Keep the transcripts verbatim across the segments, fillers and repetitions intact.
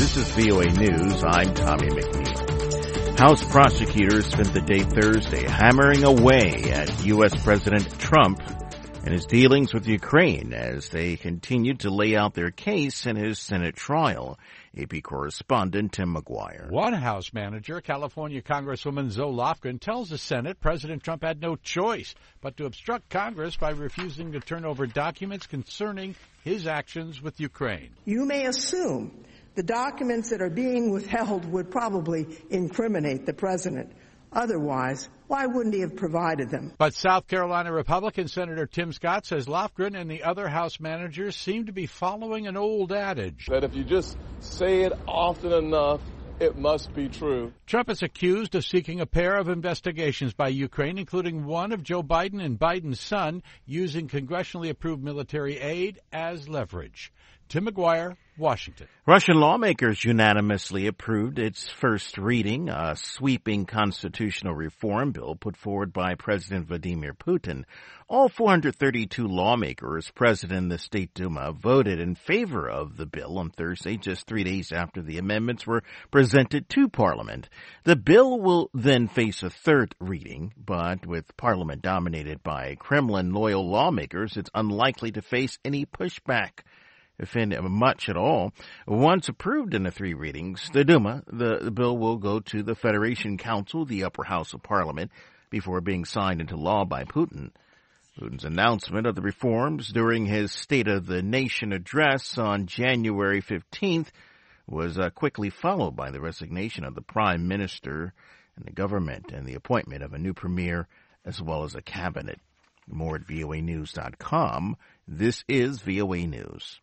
This is V O A News. I'm Tommy McNeil. House prosecutors spent the day Thursday hammering away at U S. President Trump and his dealings with Ukraine as they continued to lay out their case in his Senate trial. A P correspondent Tim McGuire. One House manager, California Congresswoman Zoe Lofgren, tells the Senate President Trump had no choice but to obstruct Congress by refusing to turn over documents concerning his actions with Ukraine. You may assume the documents that are being withheld would probably incriminate the president. Otherwise, why wouldn't he have provided them? But South Carolina Republican Senator Tim Scott says Lofgren and the other House managers seem to be following an old adage. That if you just say it often enough, it must be true. Trump is accused of seeking a pair of investigations by Ukraine, including one of Joe Biden and Biden's son, using congressionally approved military aid as leverage. Tim McGuire, Washington. Russian lawmakers unanimously approved its first reading, a sweeping constitutional reform bill put forward by President Vladimir Putin. All four hundred thirty-two lawmakers present in the State Duma voted in favor of the bill on Thursday, just three days after the amendments were presented to Parliament. The bill will then face a third reading, but with Parliament dominated by Kremlin-loyal lawmakers, it's unlikely to face any pushback, if in much at all. Once approved in the three readings, the Duma, the, the bill will go to the Federation Council, the upper house of Parliament, before being signed into law by Putin. Putin's announcement of the reforms during his State of the Nation address on January fifteenth was uh, quickly followed by the resignation of the Prime Minister and the government and the appointment of a new premier as well as a cabinet. More at V O A news dot com. This is V O A News.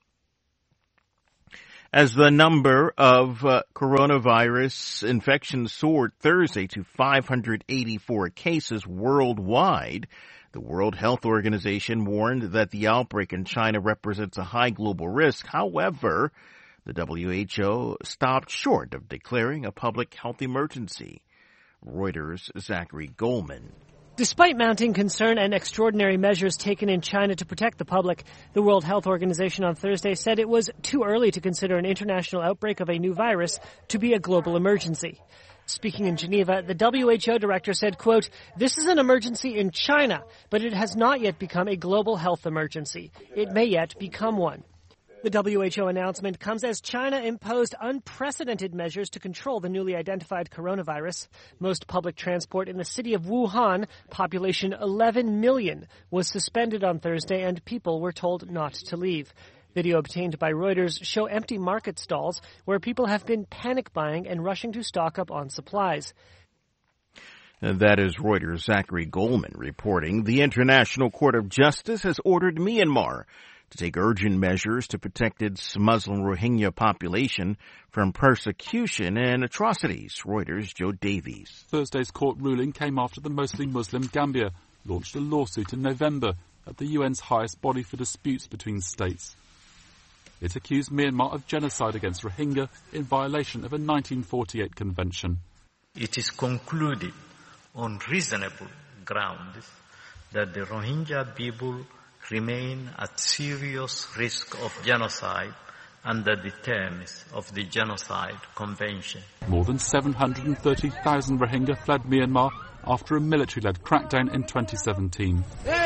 As the number of uh, coronavirus infections soared Thursday to five hundred eighty-four cases worldwide, the World Health Organization warned that the outbreak in China represents a high global risk. However, the W H O stopped short of declaring a public health emergency. Reuters' Zachary Goldman. Despite mounting concern and extraordinary measures taken in China to protect the public, the World Health Organization on Thursday said it was too early to consider an international outbreak of a new virus to be a global emergency. Speaking in Geneva, the W H O director said, quote, "This is an emergency in China, but it has not yet become a global health emergency. It may yet become one." The W H O announcement comes as China imposed unprecedented measures to control the newly identified coronavirus. Most public transport in the city of Wuhan, population eleven million, was suspended on Thursday and people were told not to leave. Video obtained by Reuters show empty market stalls where people have been panic buying and rushing to stock up on supplies. And that is Reuters' Zachary Goldman reporting. The International Court of Justice has ordered Myanmar to take urgent measures to protect its Muslim Rohingya population from persecution and atrocities. Reuters' Joe Davies. Thursday's court ruling came after the mostly Muslim Gambia launched a lawsuit in November at the U N's highest body for disputes between states. It accused Myanmar of genocide against Rohingya in violation of a nineteen forty-eight convention. It is concluded on reasonable grounds that the Rohingya people remain at serious risk of genocide under the terms of the Genocide Convention. More than seven hundred thirty thousand Rohingya fled Myanmar after a military-led crackdown in twenty seventeen.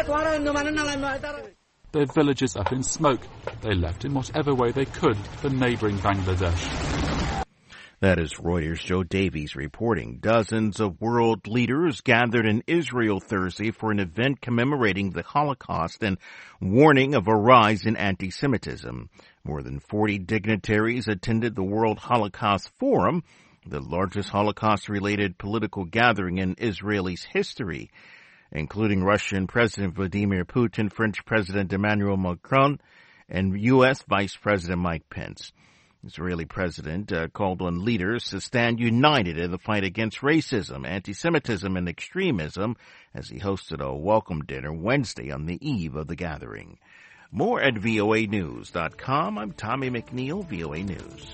Their villages up in smoke. They left in whatever way they could for neighbouring Bangladesh. That is Reuters' Joe Davies reporting. Dozens of world leaders gathered in Israel Thursday for an event commemorating the Holocaust and warning of a rise in anti-Semitism. More than forty dignitaries attended the World Holocaust Forum, the largest Holocaust-related political gathering in Israel's history, including Russian President Vladimir Putin, French President Emmanuel Macron, and U S Vice President Mike Pence. Israeli president uh, called on leaders to stand united in the fight against racism, anti-Semitism, and extremism as he hosted a welcome dinner Wednesday on the eve of the gathering. More at V O A news dot com. I'm Tommy McNeil, V O A News.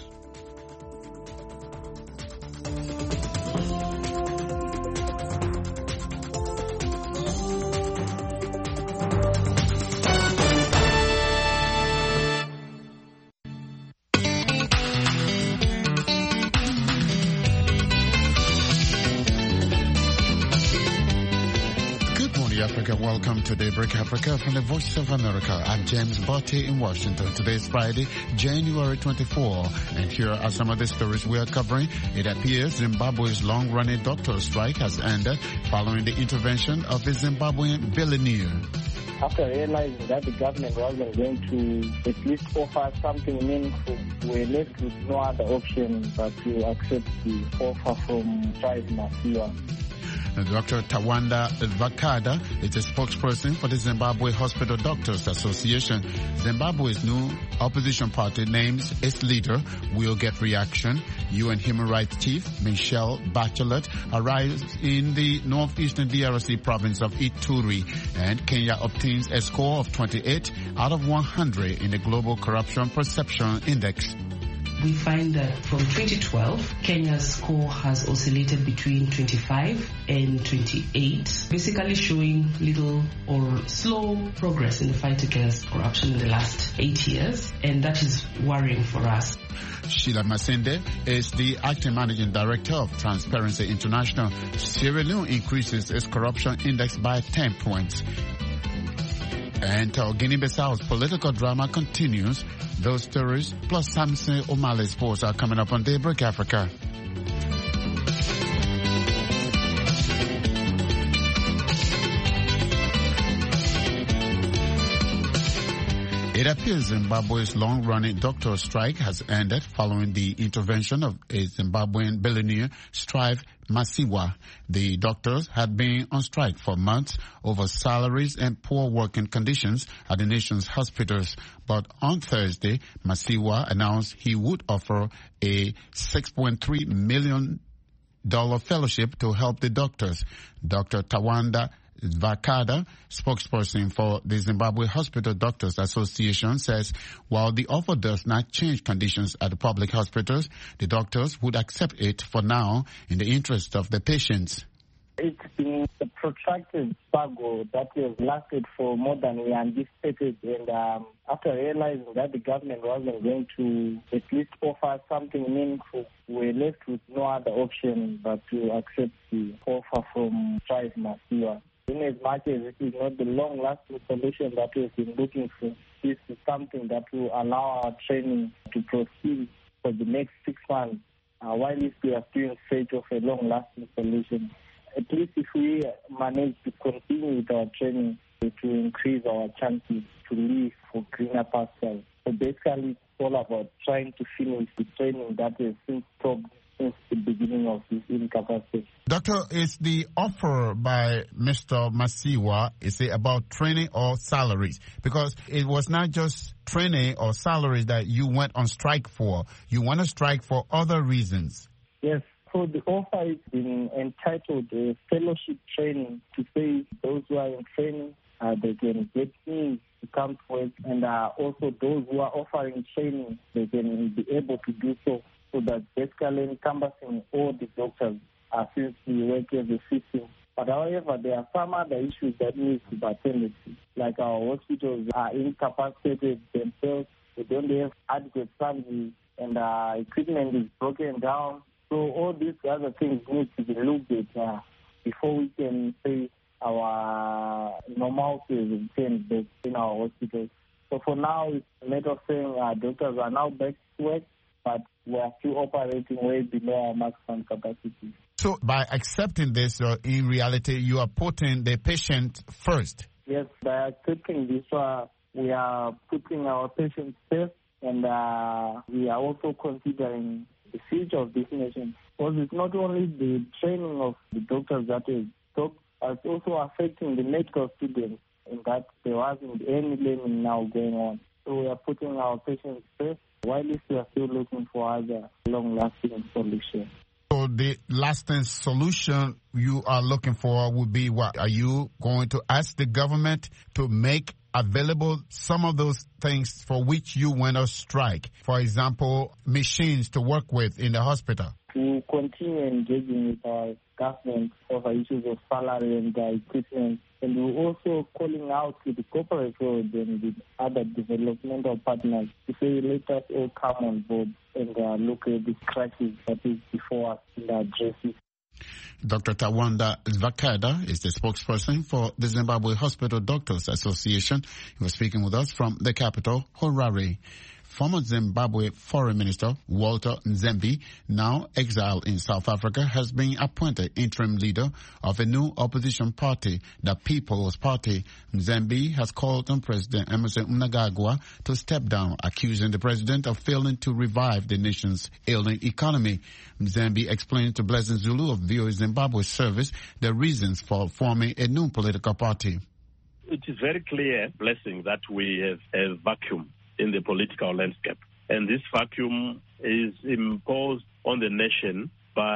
and welcome to Daybreak Africa from the Voice of America. I'm James Botti in Washington. Today is Friday, January twenty-fourth, and here are some of the stories we are covering. It appears Zimbabwe's long-running doctor strike has ended following the intervention of the Zimbabwean billionaire. After realizing that the government wasn't going to at least offer something meaningful, we were left with no other option but to accept the offer from Strive Masiyiwa. Doctor Tawanda Vakada is a spokesperson for the Zimbabwe Hospital Doctors Association. Zimbabwe's new opposition party names its leader will get reaction. U N Human Rights Chief Michelle Bachelet arrives in the northeastern D R C province of Ituri, and Kenya obtains a score of twenty-eight out of one hundred in the Global Corruption Perception Index. We find that from twenty twelve, Kenya's score has oscillated between twenty-five and twenty-eight, basically showing little or slow progress in the fight against corruption in the last eight years, and that is worrying for us. Sheila Masinde is the acting managing director of Transparency International. Sierra Leone increases its corruption index by ten points. And uh, Guinea-Bissau's political drama continues. Those stories plus Samson O'Malley sports are coming up on Daybreak Africa. It appears Zimbabwe's long-running doctor strike has ended following the intervention of a Zimbabwean billionaire, Strive Masiyiwa. The doctors had been on strike for months over salaries and poor working conditions at the nation's hospitals. But on Thursday, Masiyiwa announced he would offer a six point three million dollars fellowship to help the doctors. Doctor Tawanda Vakada, spokesperson for the Zimbabwe Hospital Doctors Association, says while the offer does not change conditions at the public hospitals, the doctors would accept it for now in the interest of the patients. It's been a protracted struggle that has lasted for more than we anticipated, and um, after realizing that the government wasn't going to at least offer something meaningful, we were left with no other option but to accept the offer from Strive Masiyiwa. In as much as it is not the long-lasting solution that we've been looking for, this is something that will allow our training to proceed for the next six months, uh, while we are still in search of a long-lasting solution. At least if we manage to continue with our training, it will increase our chances to live for greener pastures. So basically, it's all about trying to finish the training that has since stopped since the beginning of this incapacity. Doctor, is the offer by Mister Masiyiwa, is it about training or salaries? Because it was not just training or salaries that you went on strike for. You want to strike for other reasons. Yes. So the offer is been entitled uh, fellowship training, to say those who are in training, uh, they can get means to come to work, and uh, also those who are offering training, they can be able to do so. So that basically encompassing all the doctors uh, since we work as a system. But however, there are some other issues that need to be attended to, like our hospitals are incapacitated themselves, they don't have adequate funding, and uh, equipment is broken down. So all these other things need to be looked at uh, before we can say our normalcy is returned back in our hospitals. So for now, it's a matter of saying uh, doctors are now back to work, but we are still operating way below our maximum capacity. So by accepting this, uh, in reality, you are putting the patient first? Yes, by accepting this, uh, we are putting our patients first, and uh, we are also considering the future of this nation. Because it's not only the training of the doctors that is stopped, it's also affecting the medical students, in that there wasn't any learning now going on. So we are putting our patients first, while we are still looking for other long-lasting solutions. So the lasting solution you are looking for would be what? Are you going to ask the government to make available some of those things for which you went on strike? For example, machines to work with in the hospital. We continue engaging with our government over issues of salary and uh, equipment. And we're also calling out to the corporate world and the other developmental partners to say, let us all come on board and uh, look at this crisis that is before us and address it. Doctor Tawanda Zvakada is the spokesperson for the Zimbabwe Hospital Doctors Association. He was speaking with us from the capital, Harare. Former Zimbabwe Foreign Minister Walter Nzembi, now exiled in South Africa, has been appointed interim leader of a new opposition party, the People's Party. Nzembi has called on President Emmerson Mnangagwa to step down, accusing the president of failing to revive the nation's ailing economy. Nzembi explained to Blessing Zulu of V O A Zimbabwe service the reasons for forming a new political party. It is very clear, Blessing, that we have a vacuum in the political landscape. And this vacuum is imposed on the nation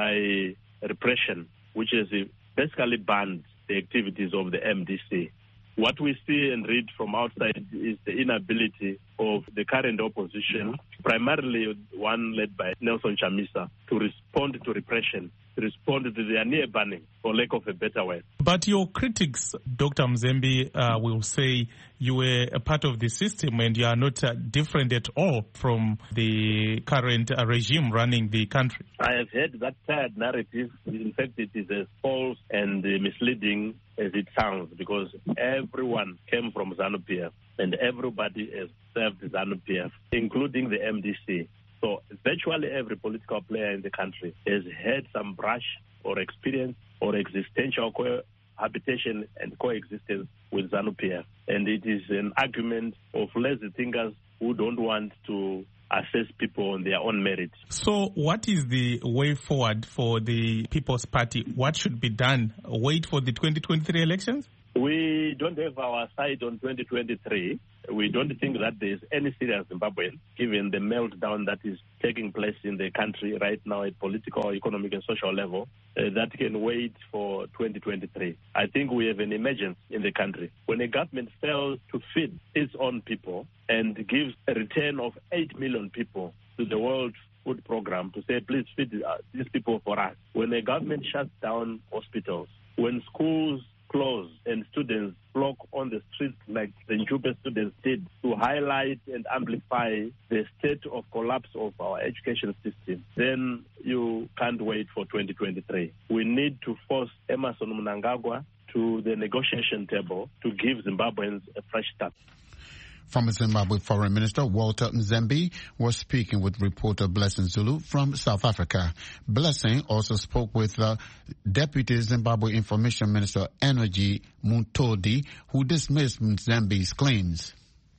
by repression, which has basically banned the activities of the M D C. What we see and read from outside is the inability of the current opposition, primarily one led by Nelson Chamisa, to respond to repression, to respond to their near banning, for lack of a better word. But your critics, Doctor Nzembi, uh, will say you were a part of the system and you are not uh, different at all from the current uh, regime running the country. I have heard that tired narrative. In fact, it is as false and uh, misleading as it sounds, because everyone came from ZANU-P F and everybody has served ZANU-P F, including the M D C. So virtually every political player in the country has had some brush or experience or existential cohabitation and coexistence with ZANU-P F. And it is an argument of lazy thinkers who don't want to assess people on their own merit. So what is the way forward for the People's Party? What should be done? Wait for the twenty twenty-three elections? We don't have our sight on twenty twenty-three. We don't think that there is any serious Zimbabwean, given the meltdown that is taking place in the country right now at political, economic, and social level, uh, that can wait for twenty twenty-three. I think we have an emergency in the country. When a government fails to feed its own people and gives a return of eight million people to the World Food Program to say, please feed uh, these people for us. When a government shuts down hospitals, when schools close and students flock on the streets like the Njube students did to highlight and amplify the state of collapse of our education system, then you can't wait for twenty twenty-three. We need to force Emmerson Mnangagwa to the negotiation table to give Zimbabweans a fresh start. Former Zimbabwe Foreign Minister Walter Nzembi was speaking with reporter Blessing Zulu from South Africa. Blessing also spoke with uh, Deputy Zimbabwe Information Minister Energy Mutodi, who dismissed Nzembi's claims.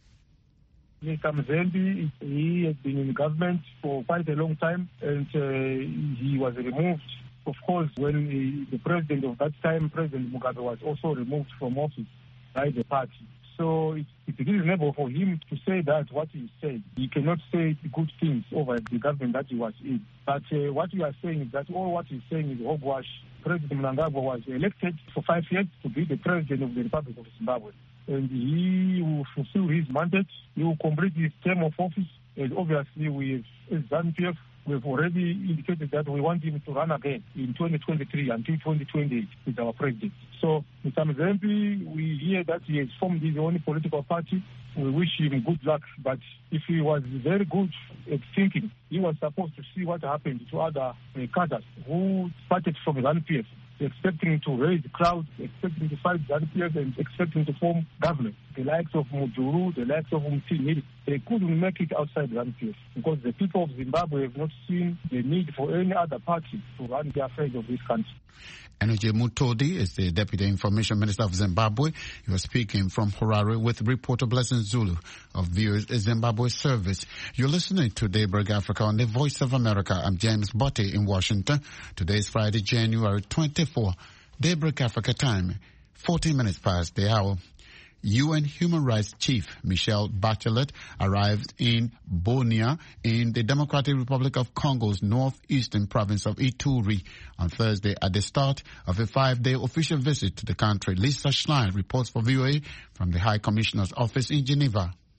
Mister Nzembi, he has been in government for quite a long time, and uh, he was removed. Of course, when he, the president of that time, President Mugabe, was also removed from office by the party. So it's, it's reasonable for him to say that what he said. He cannot say good things over the government that he was in. But uh, what we are saying is that all what he's saying is hogwash. President Mnangagwa was elected for five years to be the president of the Republic of Zimbabwe. And he will fulfill his mandate. He will complete his term of office. And obviously, we, as ZANU-P F, we've already indicated that we want him to run again in twenty twenty-three until twenty twenty-eight with our president. So, Mister Nzembi, we hear that he has formed his own political party. We wish him good luck. But if he was very good at thinking, he was supposed to see what happened to other uh, cadres who started from ZANU-P F, expecting to raise crowds, expecting to fight ZANU-P F, and expecting to form government. The likes of Mujuru, the likes of Mtini, they couldn't make it outside ZANU-P F because the people of Zimbabwe have not seen the need for any other party to run the affairs of this country. Energy Mutodi is the Deputy Information Minister of Zimbabwe. He was speaking from Harare with reporter Blessing Zulu of V O A Zimbabwe Service. You're listening to Daybreak Africa on the Voice of America. I'm James Botte in Washington. Today is Friday, January twenty-fourth. Daybreak Africa time, fourteen minutes past the hour. U N Human Rights Chief Michelle Bachelet arrived in Bunia in the Democratic Republic of Congo's northeastern province of Ituri on Thursday at the start of a five-day official visit to the country. Lisa Schlein reports for V O A from the High Commissioner's office in Geneva.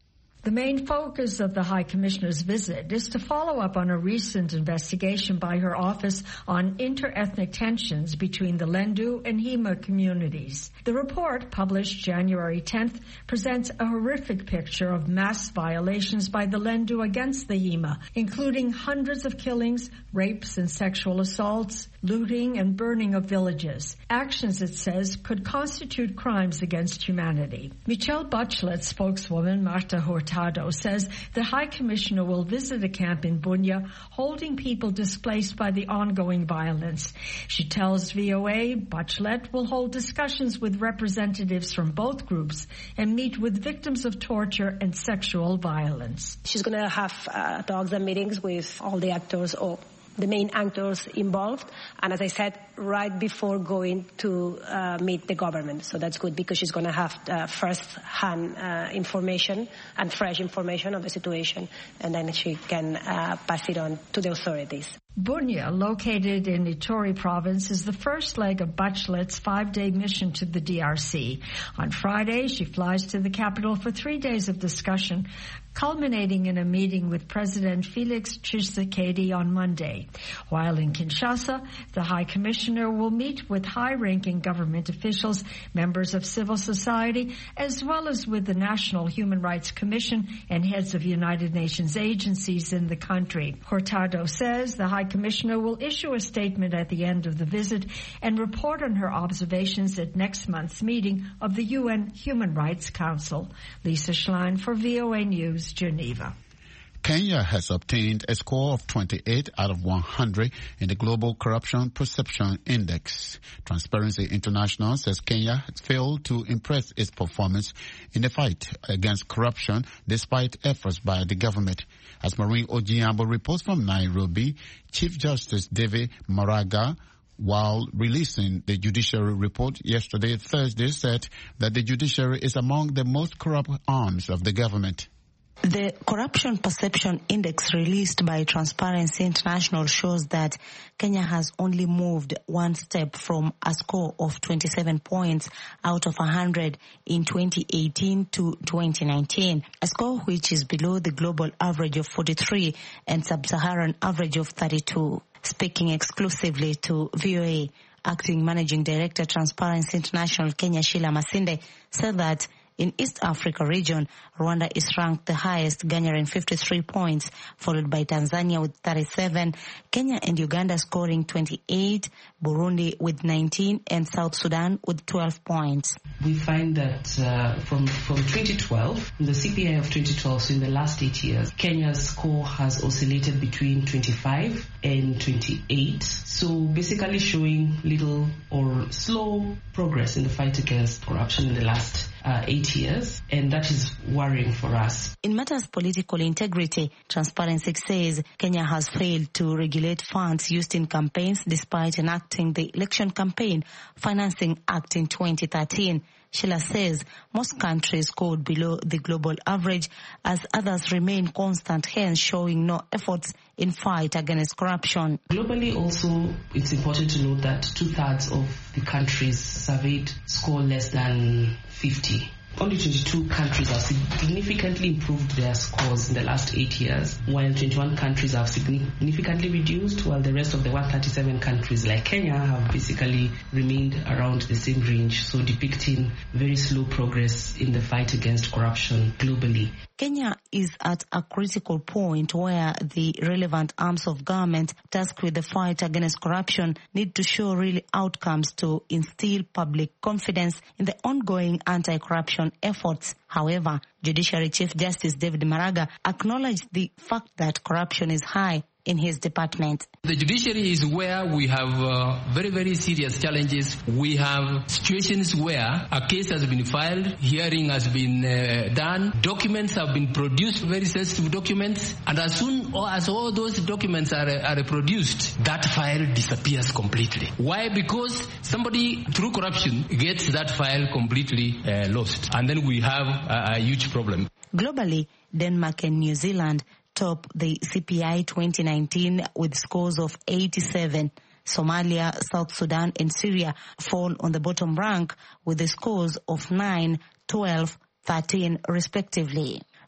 The main focus of the High Commissioner's visit is to follow up on a recent investigation by her office on inter-ethnic tensions between the Lendu and Hema communities. The report, published January tenth, presents a horrific picture of mass violations by the Lendu against the Hema, including hundreds of killings, rapes and sexual assaults, looting and burning of villages. Actions, it says, could constitute crimes against humanity. Michelle Bachelet spokeswoman Marta Hurtado says the High Commissioner will visit a camp in Bunia holding people displaced by the ongoing violence. She tells V O A Bachelet will hold discussions with representatives from both groups and meet with victims of torture and sexual violence. She's going to have uh, talks and meetings with all the actors or the main actors involved, and as I said, right before going to uh, meet the government. So that's good because she's going to have uh, first-hand uh, information and fresh information of the situation, and then she can uh, pass it on to the authorities. Bunia, located in Ituri province, is the first leg of Bachelet's five-day mission to the D R C. On Friday, she flies to the capital for three days of discussion, culminating in a meeting with President Felix Tshisekedi on Monday. While in Kinshasa, the High Commissioner will meet with high-ranking government officials, members of civil society, as well as with the National Human Rights Commission and heads of United Nations agencies in the country. Hurtado says the High Commissioner will issue a statement at the end of the visit and report on her observations at next month's meeting of the U N Human Rights Council. Lisa Schlein for V O A News, Geneva. Kenya has obtained a score of twenty-eight out of one hundred in the Global Corruption Perception Index. Transparency International says Kenya has failed to impress its performance in the fight against corruption despite efforts by the government. As Maureen Ojiambo reports from Nairobi, Chief Justice David Maraga, while releasing the judiciary report yesterday, Thursday, said that the judiciary is among the most corrupt arms of the government. The Corruption Perception Index released by Transparency International shows that Kenya has only moved one step from a score of twenty-seven points out of one hundred in twenty eighteen to twenty nineteen, a score which is below the global average of forty-three and sub-Saharan average of thirty-two. Speaking exclusively to V O A, Acting Managing Director Transparency International Kenya Sheila Masinde said that in East Africa region, Rwanda is ranked the highest, garnering fifty-three points, followed by Tanzania with thirty-seven, Kenya and Uganda scoring twenty-eight, Burundi with nineteen, and South Sudan with twelve points. We find that uh, from, from twenty twelve, the C P I of twenty twelve, so in the last eight years, Kenya's score has oscillated between twenty-five and twenty-eight, so basically showing little or slow progress in the fight against corruption in the last Uh, eight years, and that is worrying for us. In matters of political integrity, Transparency says Kenya has failed to regulate funds used in campaigns despite enacting the Election Campaign Financing Act in twenty thirteen. Sheila says most countries scored below the global average as others remain constant, hence showing no efforts in fight against corruption. Globally also, it's important to note that two-thirds of the countries surveyed score less than fifty. Only twenty-two countries have significantly improved their scores in the last eight years, while twenty-one countries have significantly reduced, while the rest of the one hundred thirty-seven countries like Kenya have basically remained around the same range, so depicting very slow progress in the fight against corruption globally. Kenya is at a critical point where the relevant arms of government tasked with the fight against corruption need to show real outcomes to instill public confidence in the ongoing anti-corruption efforts. However, Judiciary Chief Justice David Maraga acknowledged the fact that corruption is high in his department. The judiciary is where we have uh, very, very serious challenges. We have situations where a case has been filed, hearing has been uh, done, documents have been produced, very sensitive documents, and as soon as all those documents are, are produced, that file disappears completely. Why? Because somebody, through corruption, gets that file completely uh, lost. And then we have a, a huge problem. Globally, Denmark and New Zealand top the C P I twenty nineteen with scores of eighty-seven. Somalia, South Sudan, and Syria fall on the bottom rank with the scores of nine, twelve, thirteen respectively.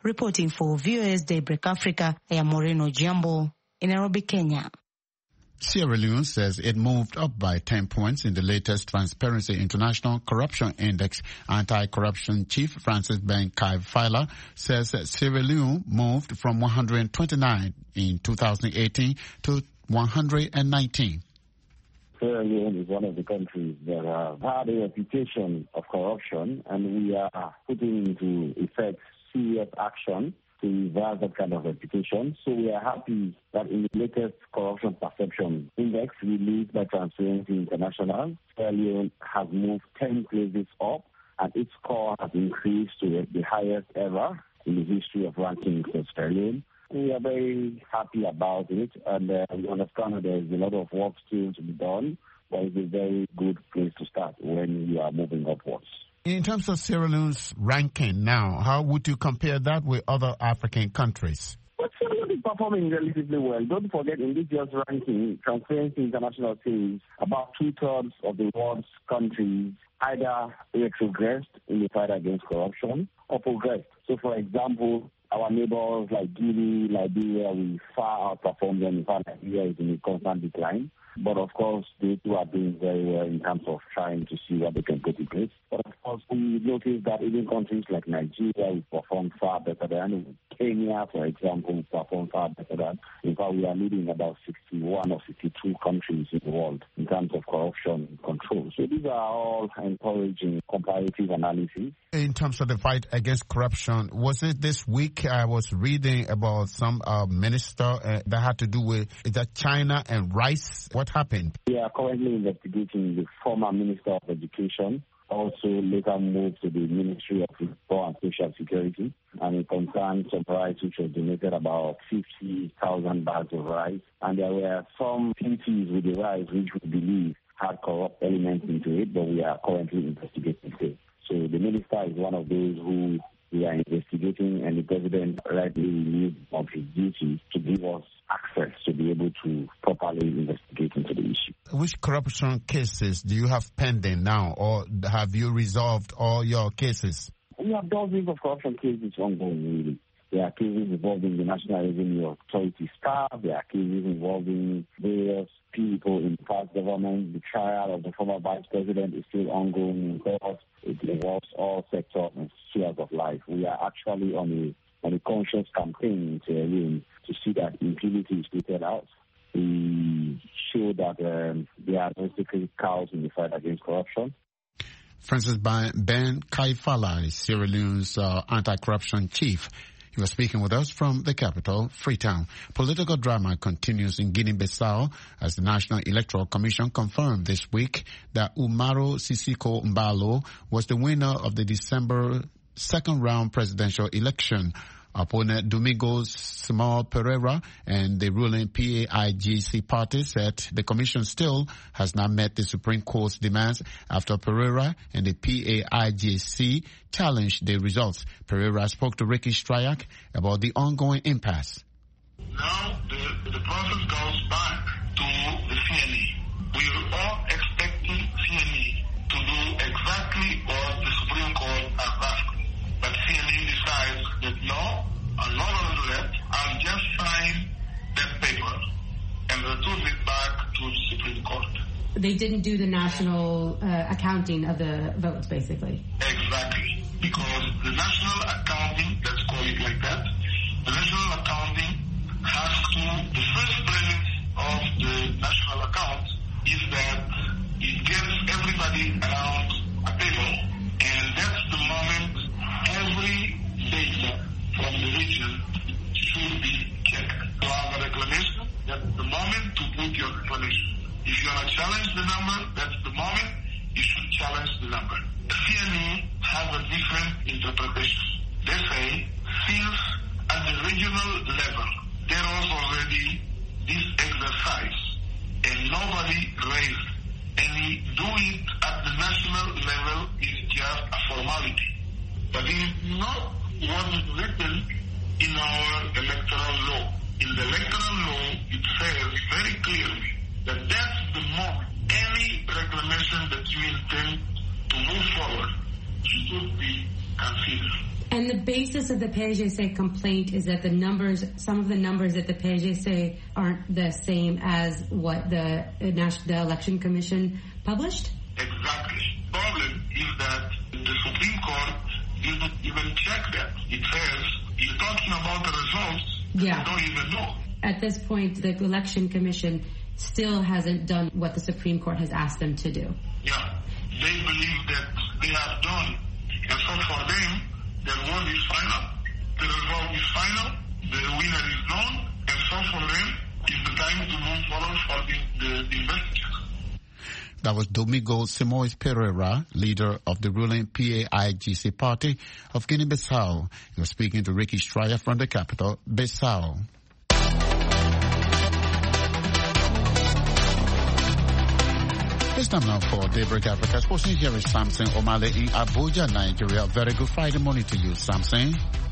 Reporting for V O S Daybreak Africa, I am Moreno Jambo in Nairobi, Kenya. Sierra Leone says it moved up by ten points in the latest Transparency International Corruption Index. Anti-corruption chief Francis Ben Kai-Fila says that Sierra Leone moved from one hundred twenty-nine in two thousand eighteen to one hundred nineteen. Sierra Leone is one of the countries that have had a reputation of corruption, and we are putting into effect serious action to reverse that kind of reputation. So we are happy that in the latest Corruption Perception Index released by Transparency International, Sierra Leone has moved ten places up, and its score has increased to the highest ever in the history of rankings of Sierra Leone. We are very happy about it, and uh, we understand that there is a lot of work still to be done, but it's a very good place to start when you are moving upwards. In terms of Sierra Leone's ranking now, how would you compare that with other African countries? But Sierra Leone is performing relatively well. Don't forget, in this year's ranking, Transparency International says about two-thirds of the world's countries either retrogressed in the fight against corruption or progressed. So, for example, our neighbors like Guinea, Liberia, we far outperform them. In fact, Liberia is in a constant decline. But of course, they too are doing very well in terms of trying to see what they can put in place. But of course, we notice that even countries like Nigeria will perform far better than Kenya, for example, will perform far better than. In fact, we are leading about sixty-one or sixty-two countries in the world in terms of corruption control. So these are all encouraging comparative analysis. In terms of the fight against corruption, was it this week I was reading about some uh, minister uh, that had to do with is that China and rice? What happened? We are currently investigating the former Minister of Education, also later moved to the Ministry of Labour and Social Security, and it concerned some rice which was donated about fifty thousand bags of rice, and there were some duties with the rice which we believe had corrupt elements into it, but we are currently investigating it. So the minister is one of those who we are investigating, and the president rightly relieved of his duty to give us access to be able to properly investigate into the issue. Which corruption cases do you have pending now, or have you resolved all your cases? We have dozens of corruption cases ongoing, really. There are cases involving the National Revenue Authority staff. There are cases involving various people in past government. The trial of the former vice president is still ongoing in court. It involves all sectors and spheres of life. We are actually on a, on a conscious campaign to, um, to see that impunity is taken out. We show that um, there are no sacred cows in the fight against corruption. Francis Ben Kai-Fila is Sierra Leone's uh, anti-corruption chief. He was speaking with us from the capital, Freetown. Political drama continues in Guinea-Bissau as the National Electoral Commission confirmed this week that Umaro Sissoco Embalo was the winner of the December second round presidential election. Opponent Domingos Simão Pereira and the ruling P A I G C party said the commission still has not met the Supreme Court's demands after Pereira and the P A I G C challenged the results. Pereira spoke to Ricky Stryak about the ongoing impasse. Now the, the process goes back to the C N E. We are all expecting C N E to do exactly what the Supreme Court has asked. But C N E decides that no, I'm not going to do that. I'll just sign that paper and return it back to the Supreme Court. They didn't do the national uh, accounting of the votes, basically. Exactly. Because the national accounting, let's call it like that, the national accounting has to, the first premise of the national account is that it gets everybody around a table, and that's the moment every data from the region should be checked. To have a reclamation, that's the moment to put your reclamation. If you want to challenge the number, that's the moment you should challenge the number. The C N E has a different interpretation. They say, since at the regional level, there was already this exercise, and nobody raised any, do it at the national level is just a formality. But it is not what is written in our electoral law. In the electoral law, it says very clearly that that's the moment any reclamation that you intend to move forward should be considered. And the basis of the P G C complaint is that the numbers, some of the numbers at the P G C aren't the same as what the, the Election Commission published? Exactly. The problem is that the Supreme Court didn't even check that. It says you're talking about the results, yeah. You don't even know. At this point, the Election Commission still hasn't done what the Supreme Court has asked them to do. Yeah. They believe that they have done. And so for them, the award is final, the result is final, the winner is known, and so for them, it's the time to move forward for the, the, the investigation. That was Domingo Simoes Pereira, leader of the ruling P A I G C party of Guinea-Bissau. He was speaking to Ricky Stryer from the capital, Bissau. It's time now for Daybreak Africa. Sports here is Samson Omale in Abuja, Nigeria. Very good Friday morning to you, Samson.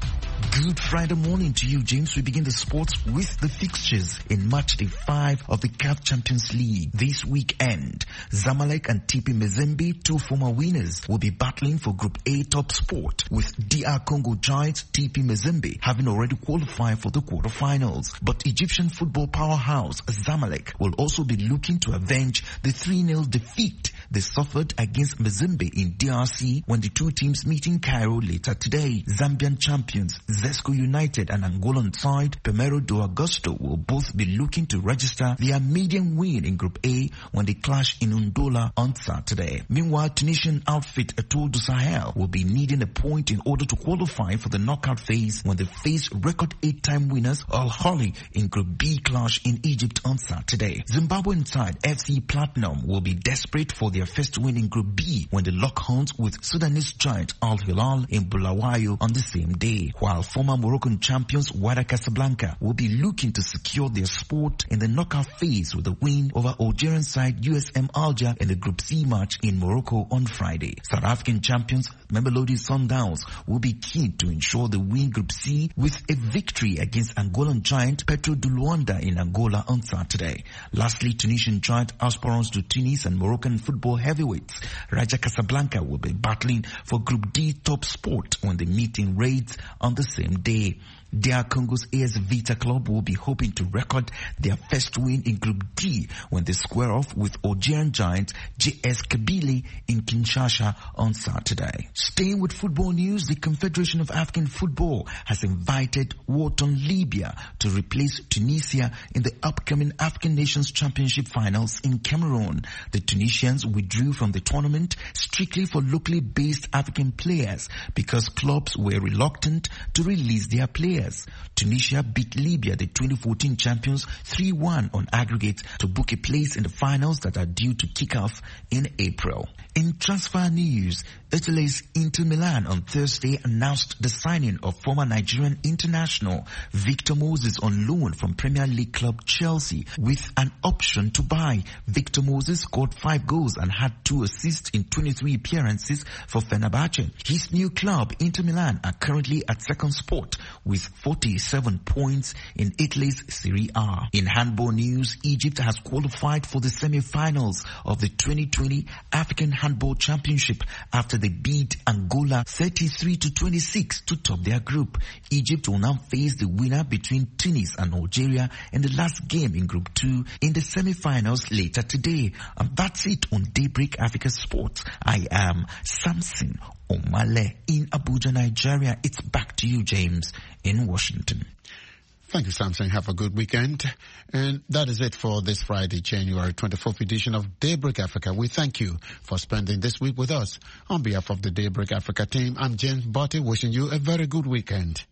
Good Friday morning to you, James. We begin the sports with the fixtures in match day five of the C A F Champions League this weekend. Zamalek and T P Mazembe, two former winners, will be battling for Group A top spot, with D R Congo Giants T P Mazembe having already qualified for the quarterfinals. But Egyptian football powerhouse Zamalek will also be looking to avenge the three nil defeat they suffered against Mazembe in D R C when the two teams meet in Cairo later today. Zambian champions Zesco United and Angolan side Primero do Agosto will both be looking to register their maiden win in Group A when they clash in Ndola on Saturday. Meanwhile, Tunisian outfit Etoile du Sahel will be needing a point in order to qualify for the knockout phase when they face record eight-time winners Al Ahly in Group B clash in Egypt on Saturday. Zimbabwean side F C Platinum will be desperate for their first win in Group B when they lock horns with Sudanese giant Al Hilal in Bulawayo on the same day, while former Moroccan champions Wydad Casablanca will be looking to secure their spot in the knockout phase with a win over Algerian side U S M Alger in the Group C match in Morocco on Friday. South African champions Mamelodi Sundowns will be keen to ensure they win Group C with a victory against Angolan giant Petro de Luanda in Angola on Saturday. Lastly, Tunisian giant Aspirants de Tunis and Moroccan football heavyweights Raja Casablanca will be battling for Group D top spot when they meet in Raids on the same day. D R Congo's A S Vita Club will be hoping to record their first win in Group D when they square off with Algerian giant J S Kabylie in Kinshasa on Saturday. Staying with football news, the Confederation of African Football has invited Wharton Libya to replace Tunisia in the upcoming African Nations Championship finals in Cameroon. The Tunisians withdrew from the tournament strictly for locally based African players because clubs were reluctant to release their players. Tunisia beat Libya, the twenty fourteen champions, three one on aggregate to book a place in the finals that are due to kick off in April. In transfer news, Italy's Inter Milan on Thursday announced the signing of former Nigerian international Victor Moses on loan from Premier League club Chelsea with an option to buy. Victor Moses scored five goals and had two assists in twenty-three appearances for Fenerbahce. His new club, Inter Milan, are currently at second spot with forty-seven points in Italy's Serie A. In handball news, Egypt has qualified for the semi-finals of the twenty twenty African Handball Championship after they beat Angola thirty-three to twenty-six to top their group. Egypt will now face the winner between Tunis and Algeria in the last game in Group two in the semi-finals later today. And that's it on Daybreak Africa Sports. I am Samson Omale in Abuja, Nigeria. It's back to you, James, in Washington. Thank you, Samson. Have a good weekend. And that is it for this Friday, January twenty-fourth edition of Daybreak Africa. We thank you for spending this week with us. On behalf of the Daybreak Africa team, I'm James Botti, wishing you a very good weekend.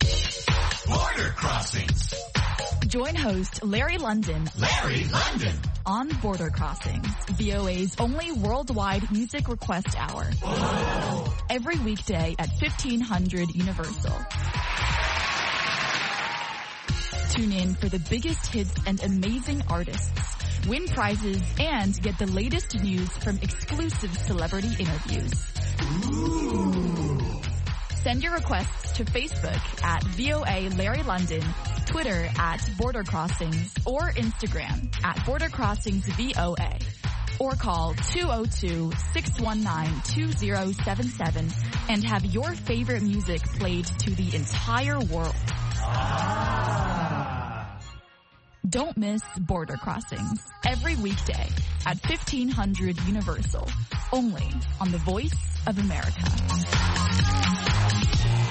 Border Crossings. Join host Larry London. Larry London. On Border Crossings, V O A's only worldwide music request hour. Whoa. Every weekday at fifteen hundred Universal. Tune in for the biggest hits and amazing artists. Win prizes and get the latest news from exclusive celebrity interviews. Ooh. Send your requests to Facebook at V O A Larry London, Twitter at Border Crossings, or Instagram at Border Crossings V O A. or call two oh two, six one nine, two oh seven seven and have your favorite music played to the entire world. Ah. Don't miss Border Crossings every weekday at fifteen hundred Universal, only on the Voice of America.